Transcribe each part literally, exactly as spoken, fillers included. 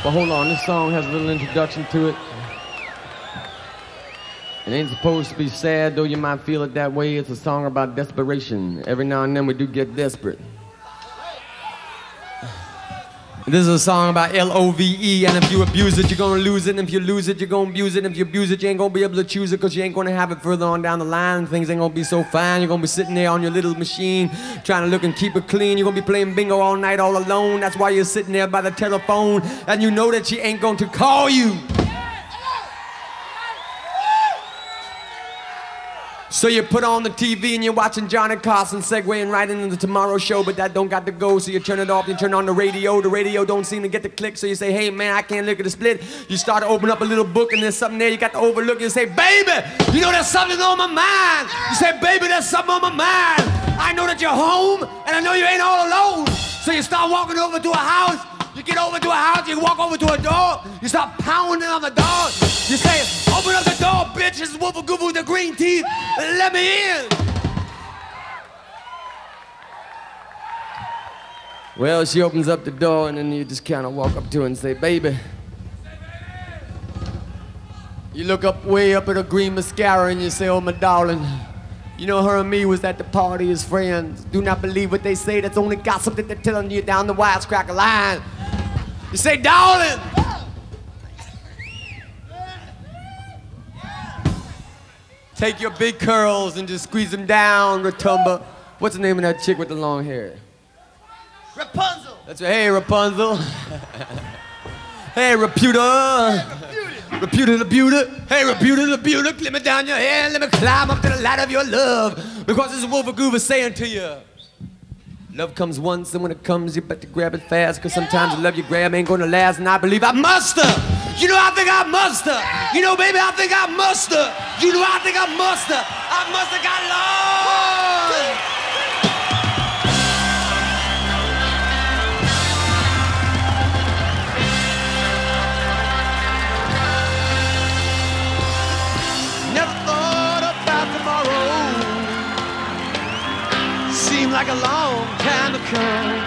But hold on, this song has a little introduction to it. It ain't supposed to be sad, though you might feel it that way. It's a song about desperation. Every now and then we do get desperate. This is a song about L O V E, and if you abuse it, you're gonna lose it, and if you lose it, you're gonna abuse it, and if you abuse it, you ain't gonna be able to choose it, because you ain't gonna have it further on down the line. Things ain't gonna be so fine. You're gonna be sitting there on your little machine, trying to look and keep it clean. You're gonna be playing bingo all night all alone. That's why you're sitting there by the telephone, and you know that she ain't going to call you. So you put on the T V and you're watching Johnny Carson segueing right into the Tomorrow Show, but that don't got to go, so you turn it off, you turn on the radio, the radio don't seem to get the click, so you say, hey man, I can't look at the split. You start to open up a little book and there's something there you got to overlook, you say, baby, you know there's something on my mind. You say, baby, there's something on my mind. I know that you're home and I know you ain't all alone. So you start walking over to a house. You get over to a house, you walk over to a door, you start pounding on the door. You say, open up the door, bitch, it's Woofa Goofa with the green teeth, and let me in. Well, she opens up the door, and then you just kind of walk up to her and say, baby. You look up way up at her green mascara, and you say, oh, my darling. You know, her and me was at the party as friends. Do not believe what they say, that's only gossip that they're telling you down the wisecracker line. You say, darling. Take your big curls and just squeeze them down, Rotumba. What's the name of that chick with the long hair? Rapunzel. That's right. Hey, Rapunzel. Hey, Reputa. Reputa the beauty. Hey, Reputa the beauty. Let me down your hair and let me climb up to the light of your love. Because this is Woofa Goofa saying to you, love comes once, and when it comes, you better grab it fast, because sometimes the love you grab ain't gonna last, and I believe I must have. You know, I think I must have. You know, baby, I think I must have. You know, I think I must have. I must have got lost. Never thought about tomorrow. Seemed like a long time to come.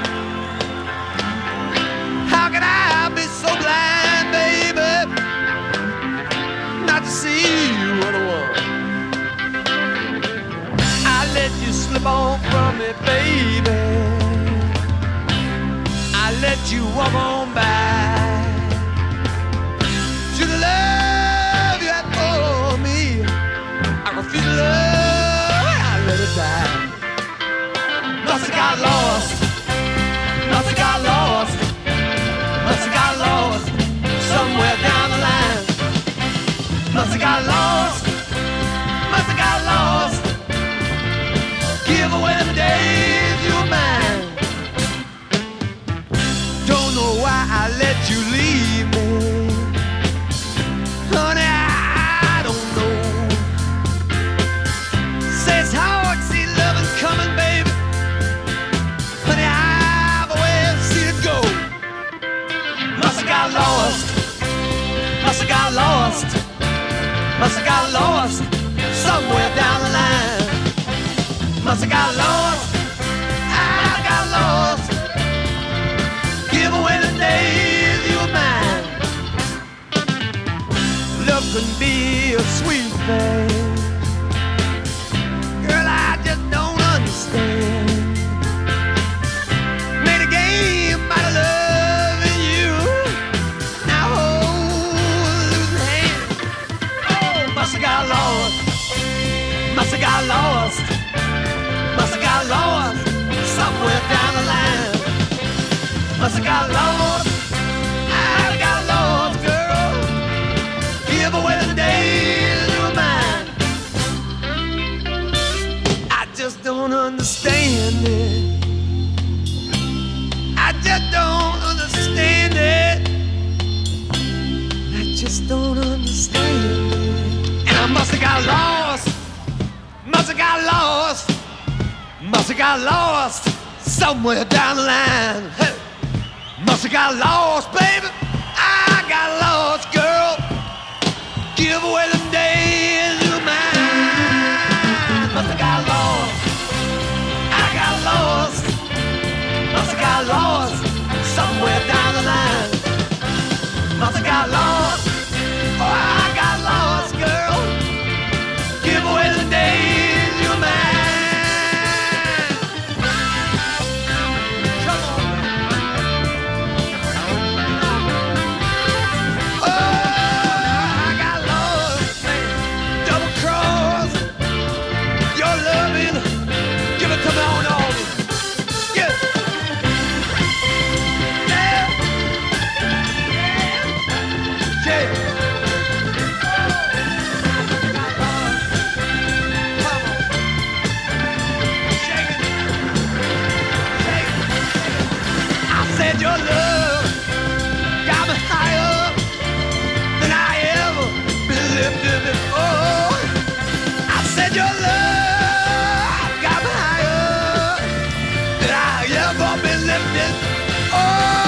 How can I be so blind, baby, not to see what I want? I let you slip on from me, baby. I let you walk on by. To the love you had for me, I refuse to love, I let it die. Must have got lost, must have got lost, must have got lost somewhere down the line. Must have got lost, must have got lost. Give away the days you were mine. Don't know why I let you leave me, honey, I don't know. Say it's hard to see loving coming, baby. Honey, I've always seen it go. Must have got lost, must have got lost, must have got lost somewhere down the line. Must have got lost, I got lost. Give away the days you were mine. Love can be a sweet thing, girl, I just don't understand. Made a game out of loving you, now hold losing hand. Oh, must have got lost, must have got lost, must have got lost somewhere down the line. Must have got lost, I got lost, girl. Give away the days you were mine. I just don't understand it. I just don't understand it. I just don't understand it. And I must have got lost, must have got lost, must have got lost somewhere down the line. Hey. Must have got lost, baby. I got lost, girl. Give away the days you were mine. Must have got lost, I got lost, must have got lost somewhere down the line. said your love got me higher than I ever been lifted before. I said your love got me higher than I ever been lifted. Oh.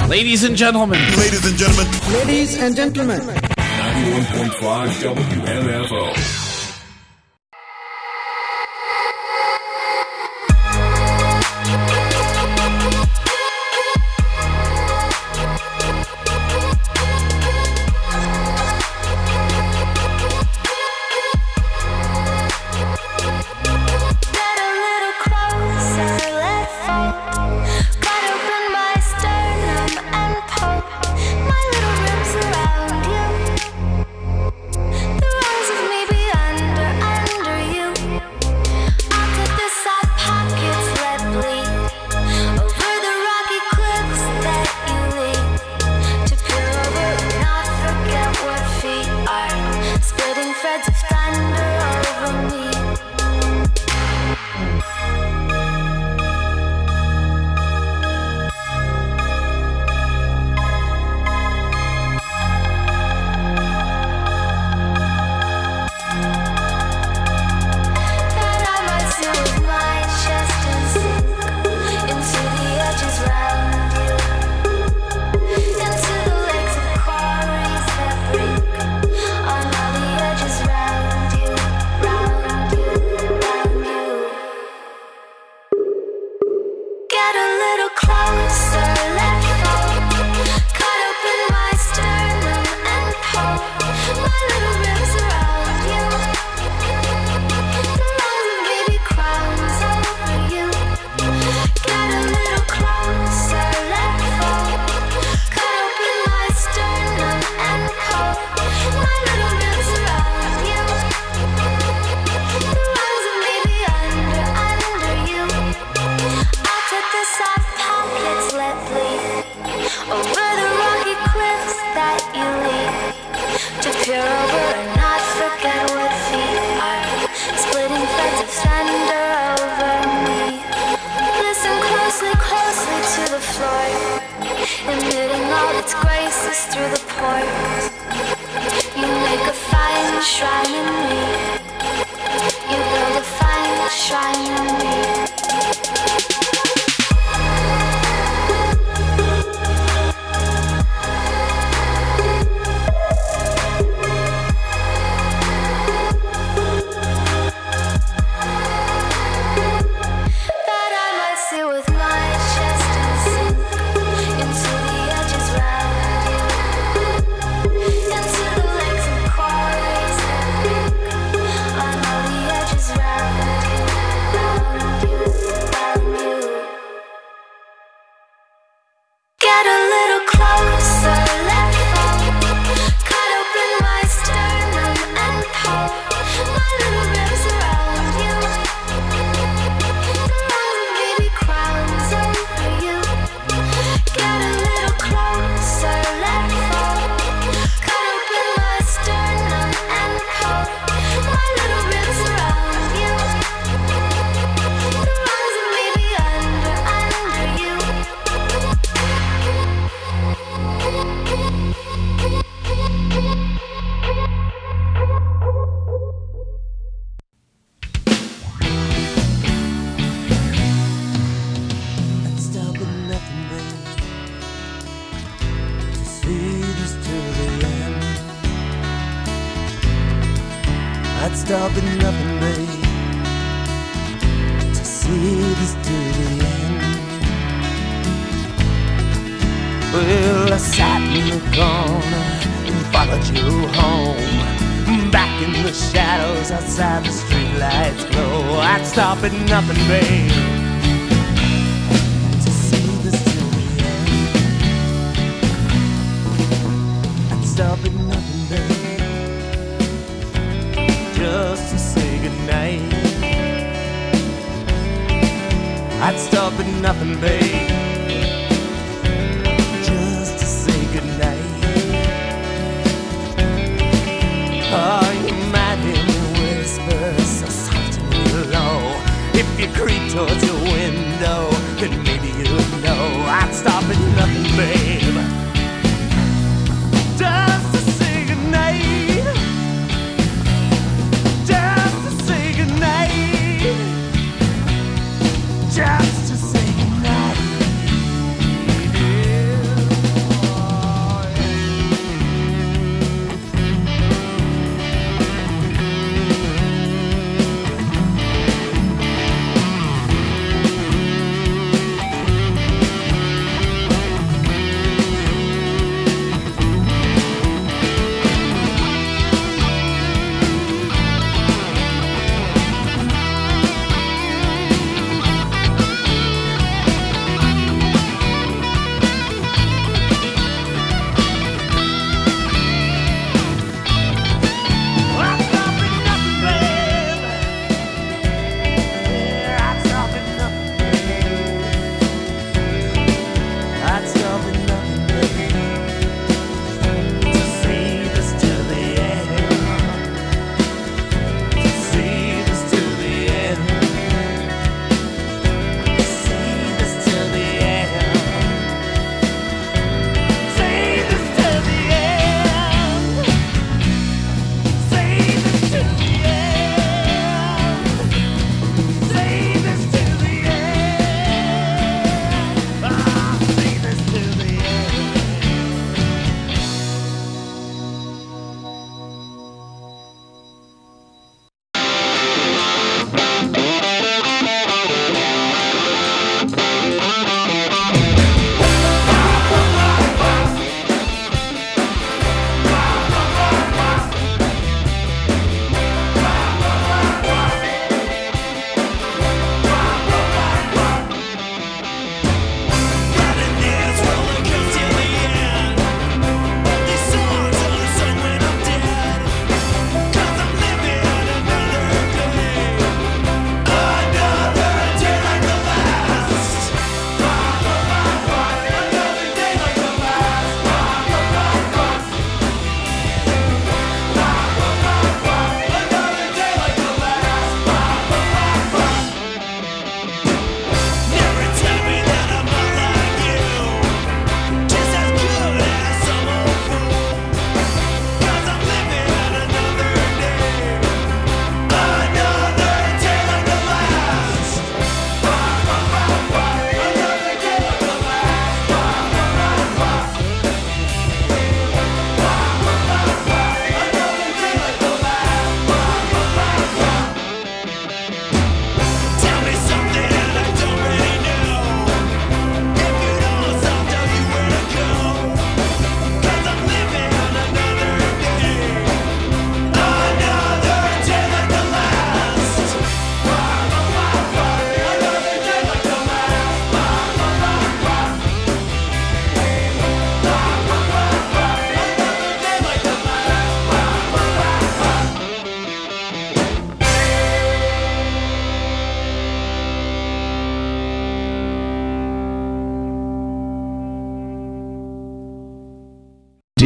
Ladies and gentlemen. Ladies and gentlemen. Ladies and gentlemen. ninety-one point five W M F O. I'd stop at nothing, babe, to see this to the end. Well, I sat in the corner and followed you home, back in the shadows outside the streetlights glow. I'd stop at nothing, babe, to see this to the end. I'd stop at nothing, babe, just to say goodnight. I'd stop at nothing, babe, just to say goodnight. Oh, you might hear me whisper so soft and low. If you creep towards your window, then maybe you'll know. I'd stop at nothing, babe, just to say goodnight. Just to say goodnight.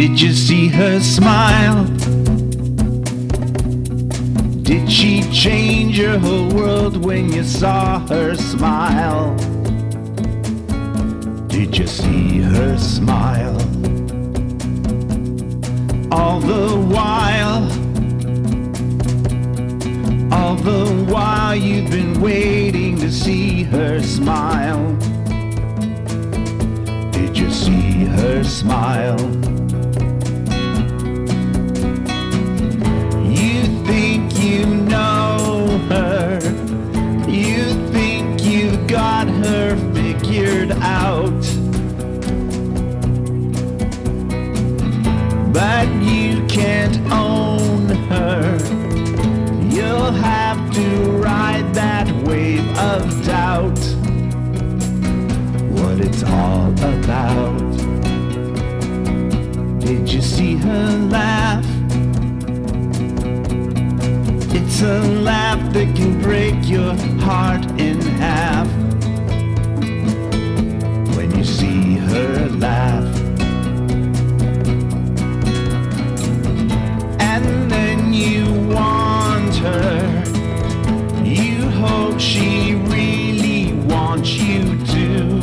Did you see her smile? Did she change your whole world when you saw her smile? Did you see her smile? All the while, all the while you've been waiting to see her smile. Did you see her smile? You think you know her, you think you've got her figured out, but you can't own her. You'll have to ride that wave of doubt, what it's all about. Did you see her laugh? It's a laugh that can break your heart in half. When you see her laugh, and then you want her, you hope she really wants you to.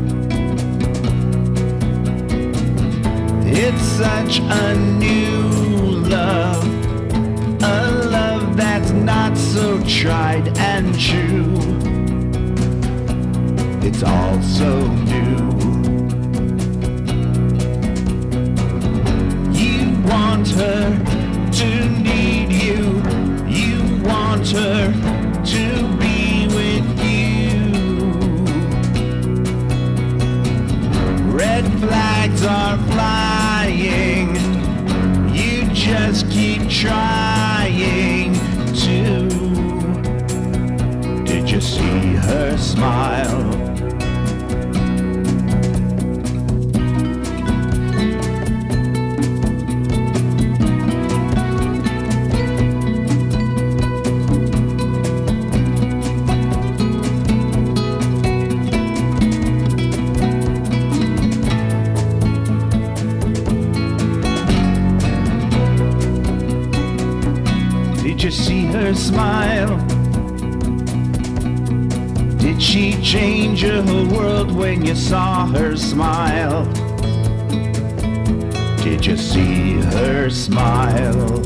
It's such a new love, a love that's not so tried and true. It's all so new. You want her to need you, you want her to be with you. Red flags are flying, you just keep trying to. Did you see her smile? Did you see her smile? Did she change your whole world when you saw her smile? Did you see her smile?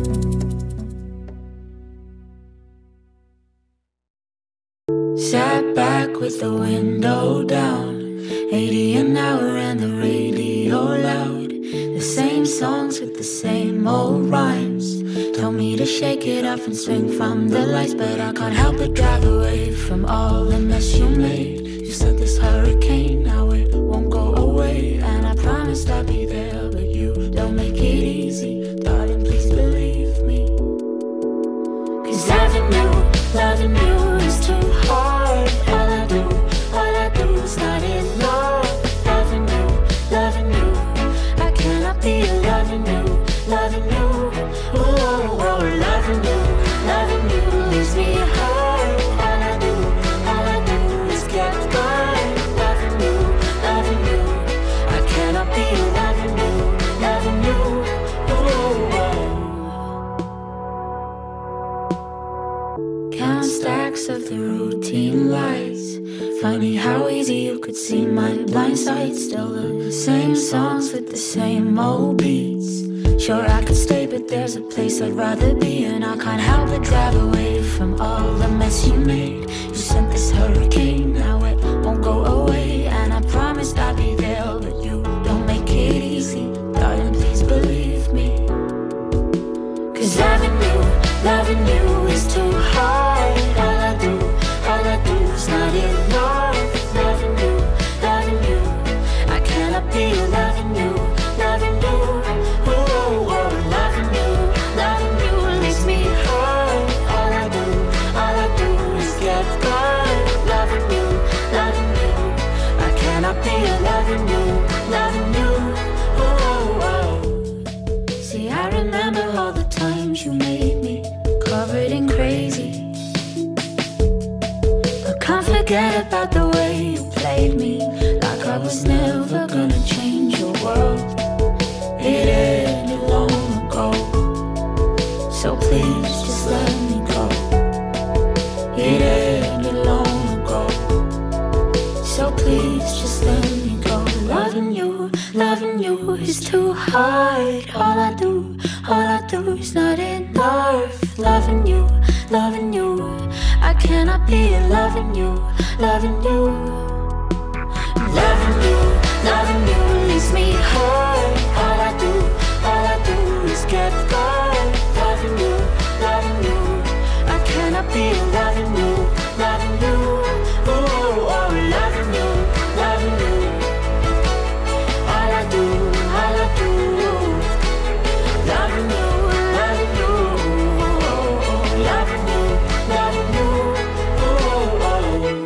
Sat back with the window down, eighty an hour and the radio loud. The same songs with the same old rhymes. Told me to shake it off and swing from the lights, but I can't help but drive away from all the mess you made. You said this hurricane, now it won't go away, and I promised I'd be there, but you don't make it easy. Darling, please believe me, 'cause loving you, loving you is too hard. All I do, all I do is not enough. Loving you, loving you, I cannot be loving you, loving you. Oh, oh, oh, loving you, loving you leaves me hurt. All I do, all I do is get burned. Loving you, loving you, I cannot be loving you, loving you. Oh, oh. Count stacks of the routine lights. Funny how easy you could see my blind side. Still the same songs with the same old beats. Sure I could stay, but there's a place I'd rather be, and I can't help but drive away from all the mess you made. You sent this hurricane, now it won't go away, and I promised I'd be there, but you don't make it easy. Darling, please believe me, 'cause loving you, loving you is too hard. All I do, all I do is not enough. Loving you, loving you, I cannot be loving you, loving you. Loving you, loving you, oh, oh. See, I remember all the times you made me covered in crazy. I can't forget about the way you played me, like I was never gonna change your world. It heart. All I do, all I do is not enough. Loving you, loving you, I cannot be loving you, loving you. Loving you, loving you leaves me hurt. All I do, all I do is get hurt. Loving you, loving you, I cannot be loving you, loving you. Oh, oh, loving you, loving you. All I do, all I do, loving you, loving you, loving you, loving you. Oh, oh.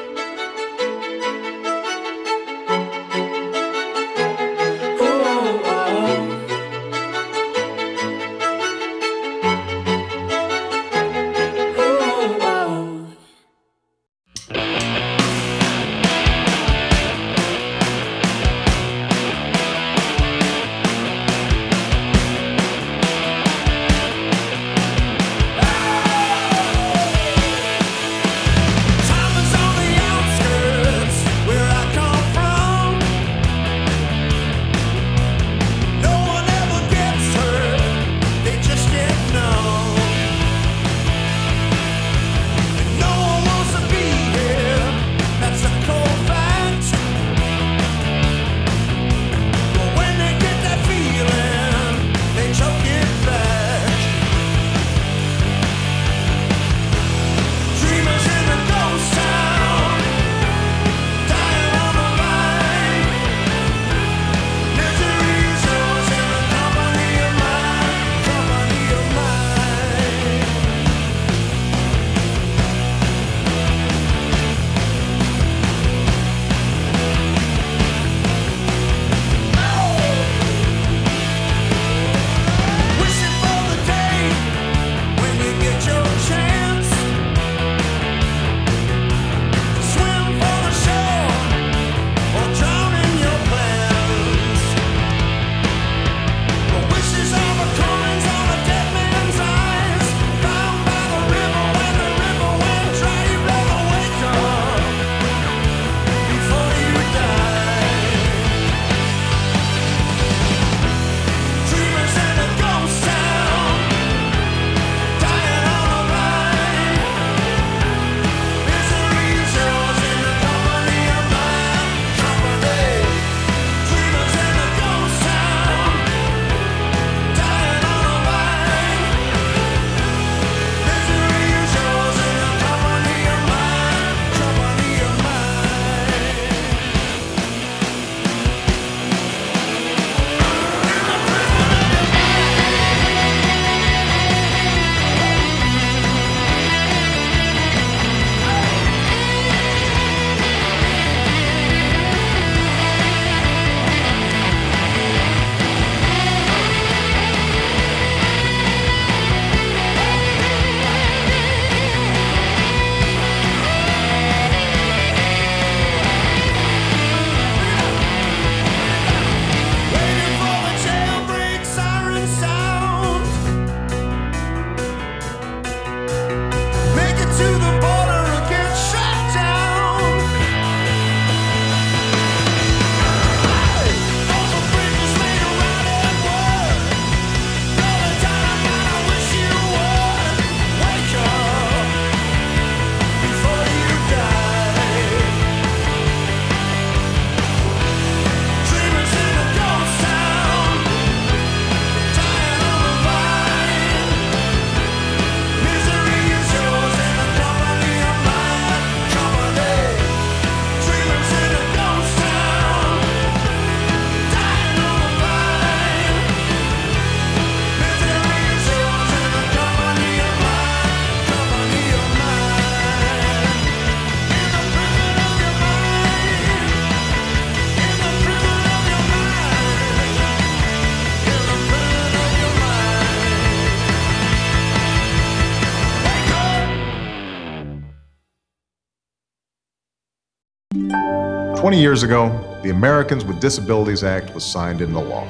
twenty years ago, the Americans with Disabilities Act was signed into law.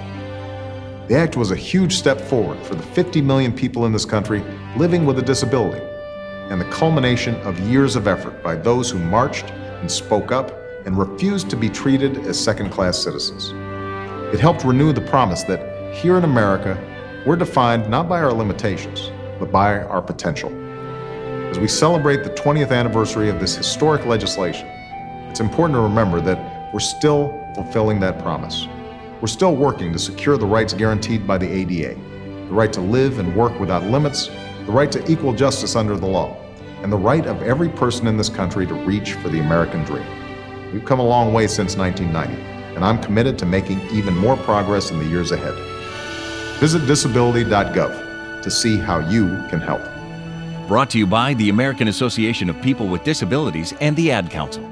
The act was a huge step forward for the fifty million people in this country living with a disability, and the culmination of years of effort by those who marched and spoke up and refused to be treated as second-class citizens. It helped renew the promise that here in America, we're defined not by our limitations, but by our potential. As we celebrate the twentieth anniversary of this historic legislation, it's important to remember that we're still fulfilling that promise. We're still working to secure the rights guaranteed by the A D A, the right to live and work without limits, the right to equal justice under the law, and the right of every person in this country to reach for the American dream. We've come a long way since nineteen ninety, and I'm committed to making even more progress in the years ahead. Visit disability dot gov to see how you can help. Brought to you by the American Association of People with Disabilities and the Ad Council.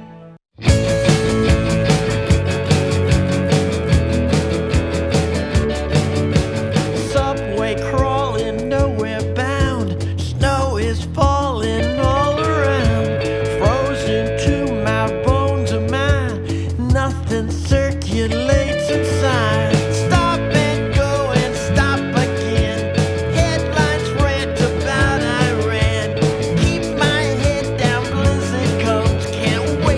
Subway crawling, nowhere bound. Snow is falling all around. Frozen to my bones of mine. Nothing circulates inside. Stop and go and stop again. Headlines rant about Iran. Keep my head down, blizzard comes. Can't wait.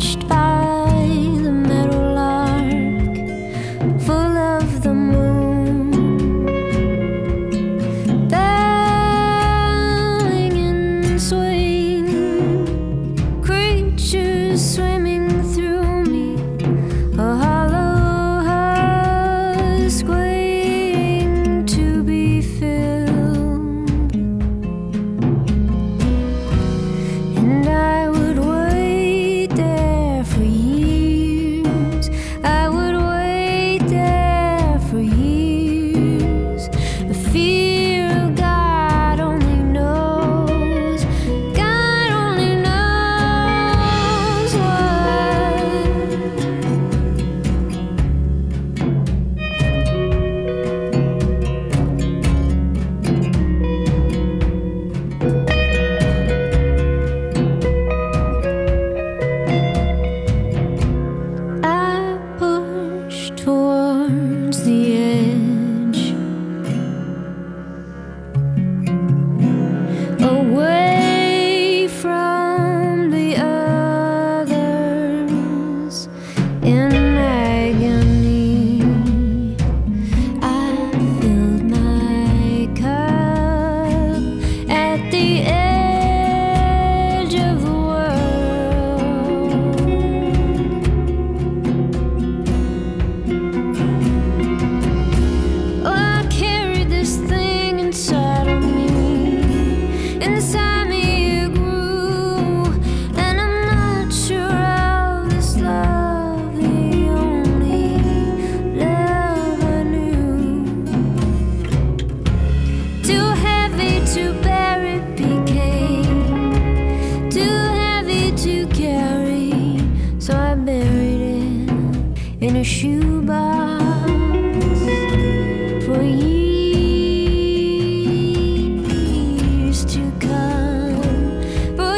watched by the meadowlark, full of the moon, bowing and swaying, creatures swimming through me, a hollow husk waiting to be filled. And I would wait there for years, I would wait there for years. The fear of God only knows, God only knows what. I push towards the edge, away from the others in agony. I filled my cup at the edge of the world. Oh, I carried this thing inside of me. Inside me it grew, and I'm not sure how this love, the only love I knew, too heavy to bear it became, too heavy to carry, so I buried it in a shoebox for years to come, for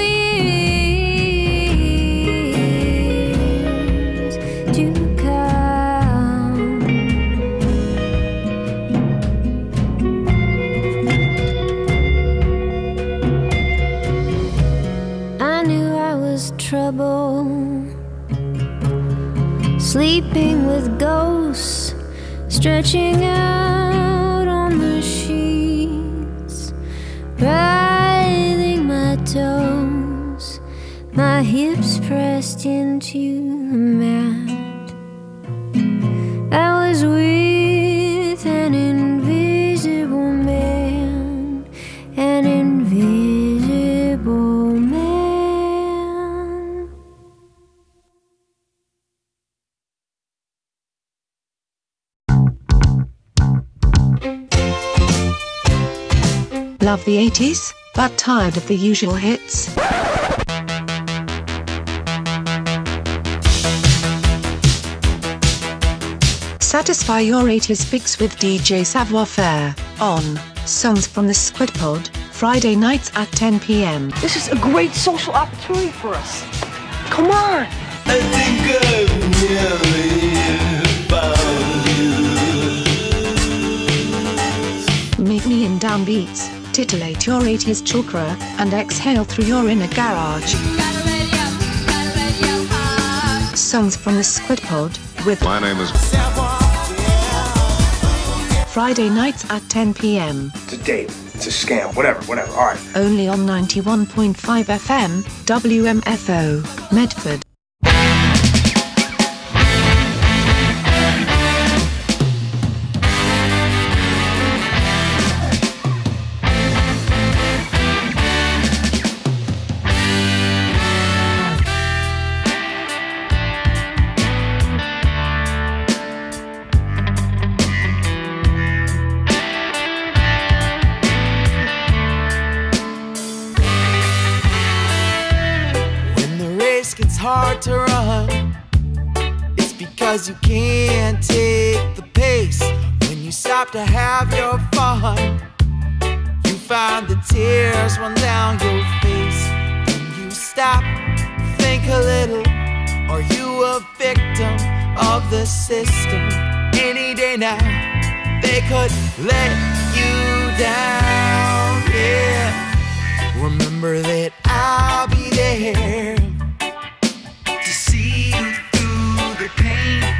years to come. I knew I was trouble, sleeping with ghosts, stretching out on the sheets, writhing my toes, my hips pressed into the mat. I was with an invisible man, an invisible man. Love the eighties, but tired of the usual hits? Satisfy your eighties fix with D J Savoir Faire on Songs from the Squid Pod, Friday nights at ten p m This is a great social opportunity for us. Come on! I think I've nearly found you. Meet me in downbeats, titillate your eighties chakra, and exhale through your inner garage. Songs from the Squid Pod with My name is Friday nights at ten p m It's a date. It's a scam. Whatever, whatever. All right. Only on ninety-one point five F M, W M F O, Medford. It's hard to run. It's because you can't take the pace. When you stop to have your fun, you find the tears run down your face. When you stop, think a little. Are you a victim of the system? Any day now, they could let you down. Yeah, remember that I'll be there to see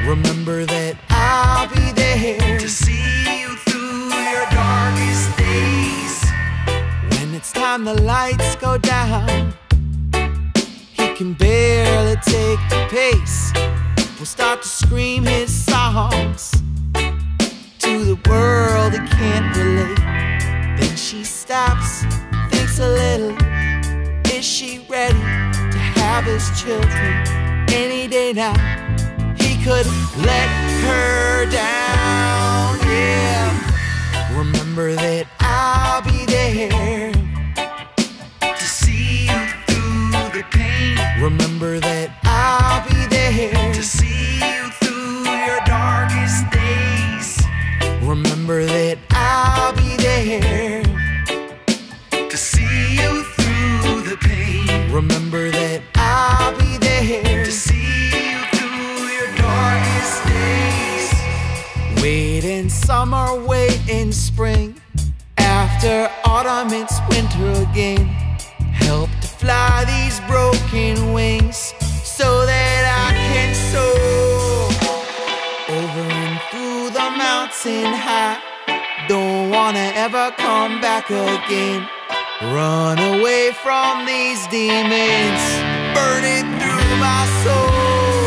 Remember that I'll be there to see you through your darkest days. When it's time the lights go down, he can barely take the pace. People start to scream his songs to the world he can't relate. Then she stops, thinks a little. Is she ready to have his children? Any day now, he could let her down, yeah. Remember that I'll be there to see you through the pain. Remember that I'll be there to see you through your darkest days. Remember that I'll be there to see you through the pain. Remember that I'll be there to see you through your darkest days. Wait in summer, wait in spring. After autumn, it's winter again. Help to fly these broken wings so that I can soar over and through the mountain high. Don't wanna ever come back again. Run away from these demons, burning through my soul.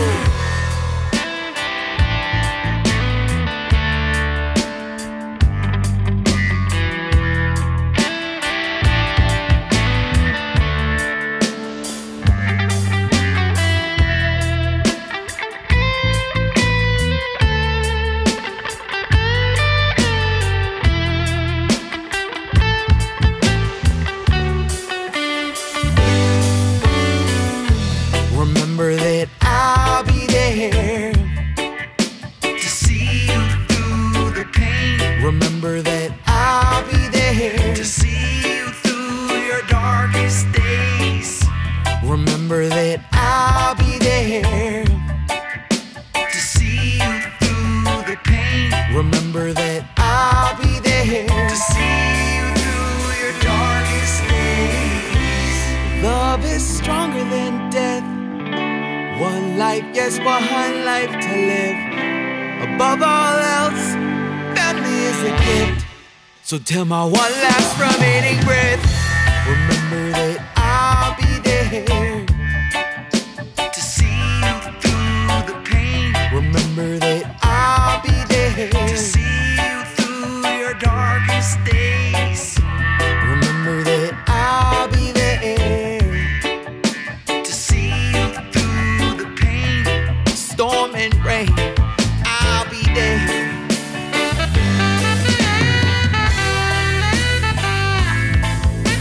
Remember that I'll be there to see you through the pain. Remember that I'll be there to see you through your darkest days. Remember that I'll be there to see you through the pain. Remember that I'll be there to see you through your darkest days. Love is stronger than death. One life, yes, one life to live. Above all else, family is a gift. So till my one last remaining breath, remember that I'll be there to see you through the pain. Remember that I'll be there to see you through your darkest days. Remember that I'll be there to see you through the pain, storm and rain. I'll be there.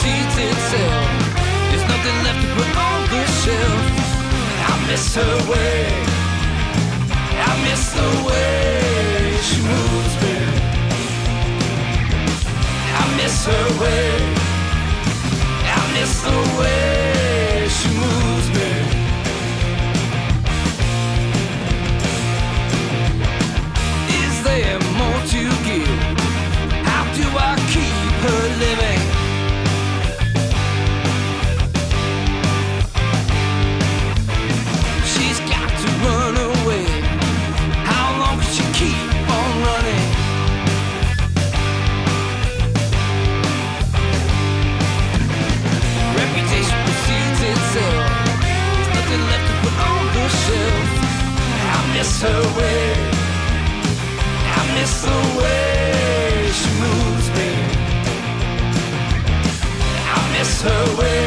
precedes itself. There's nothing left to put on the shelf. I miss her way, I miss the way she moves me. I miss her way, I miss the way she moves me. Is there more to give? How do I keep her living? She's got to run away. How long can she keep on running? Reputation precedes itself. There's nothing left to put on the shelf. I miss her way, I miss the way she moves me. I miss her way,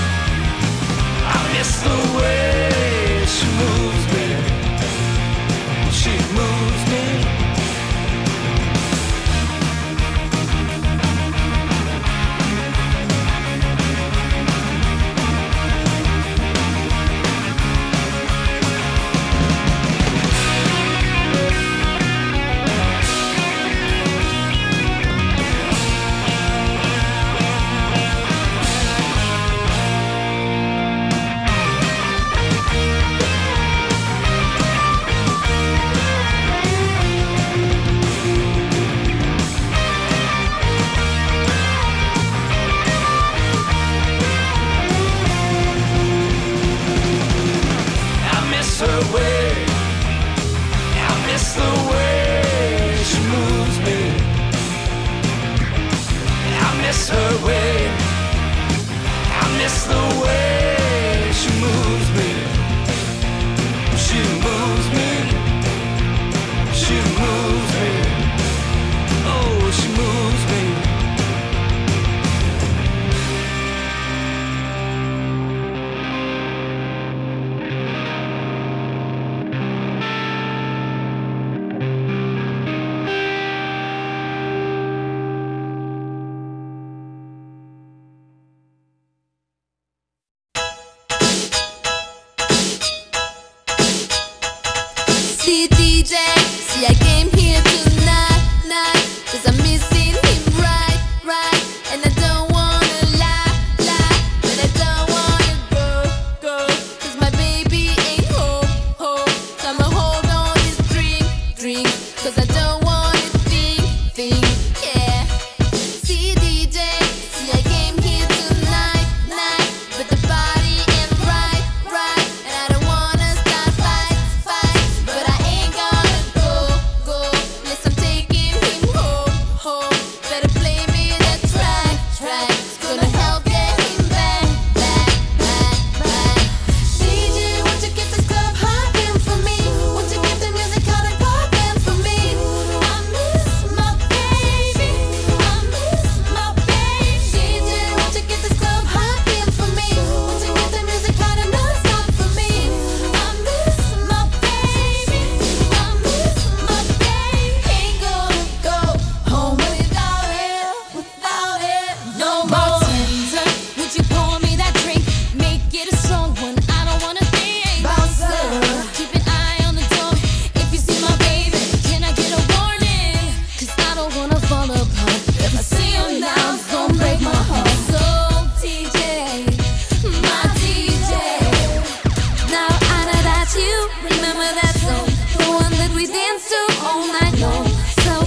I miss the way she moves me. She moves me.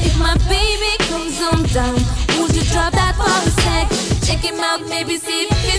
Down. Would you drop that for a sec? Check him out, maybe see if